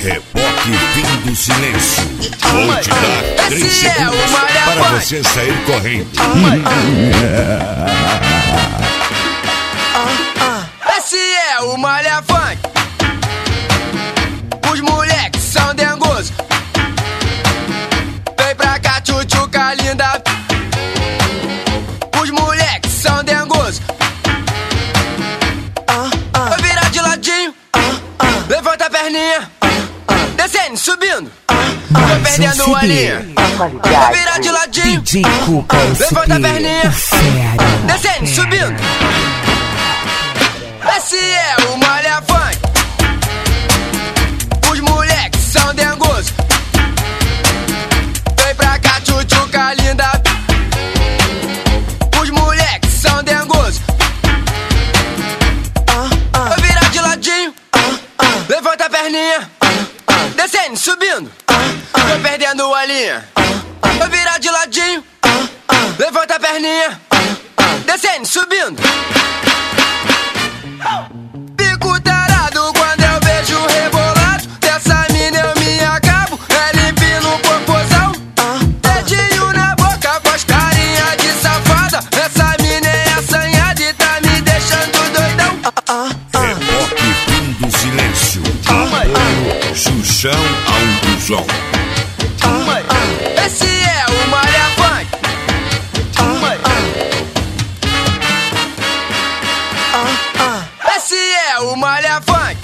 Reboque Fim do Silêncio. Vou te dar 3 segundos para você sair correndo. Esse é o Malha Funk. Os moleques são dengosos. Vem pra cá, tchutchuca linda. Os moleques são dengosos. Vai virar de ladinho. Levanta a perninha. Descendo, subindo. Vai perdendo a linha. Vai virar de ladinho. Levanta a perninha. Descendo, subindo. Esse é o Malha Funk. Os moleques são dengosos. Vem pra cá, tchutchuca linda. Os moleques são dengosos. Vai virar de ladinho. Levanta a perninha. Descendo, subindo. Vai perdendo a linha. Vai virar de ladinho. Levanta a perninha. Descendo, subindo. Fico tarado quando eu vejo o rebolado dessa mina, eu me acabo. É limpinho no popozão. Dedinho na boca, faz carinha de safada. Essa mina é assanhada e tá me deixando doidão. Reboque Fim do Silêncio. Xuxão ao Bujão. Esse é o Malha Funk. Esse é o Malha Funk.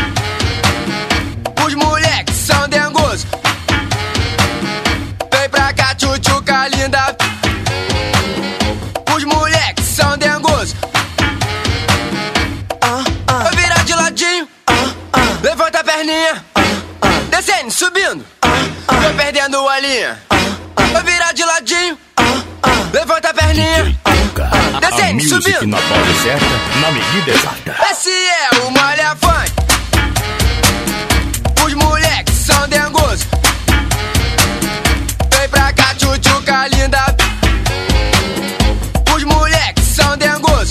Os moleques são dengosos. Vem pra cá, tchutchuca linda. Os moleques são dengosos. Vai virar de ladinho. Levanta a perninha. Descendo, subindo. Vai perdendo a linha. Vai virar de ladinho. Levanta a perninha. Descendo, subindo. Na dose certa, na medida exata. Esse é o Malha Funk. Os moleques são dengosos. Vem pra cá, tchutchuca linda. Os moleques são dengosos.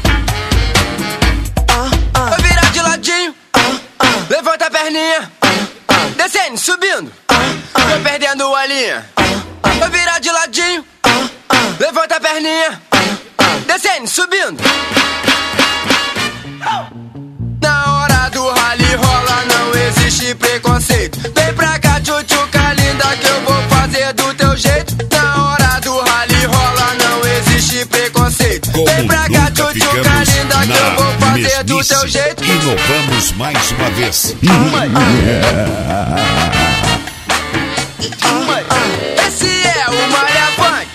Vai virar de ladinho. Levanta a perninha. Descendo, subindo. Vai perdendo a linha. Vai virar de ladinho. Levanta a perninha. Descendo, subindo. Na hora do rally rola, não existe preconceito. Vem pra cá, tchutchuca linda, que eu vou fazer do teu jeito. Na hora do rally rola, não existe preconceito. Vem pra cá, tchutchuca linda, que eu vou fazer do teu jeito. Inovamos mais uma vez. Esse é o Malha Funk.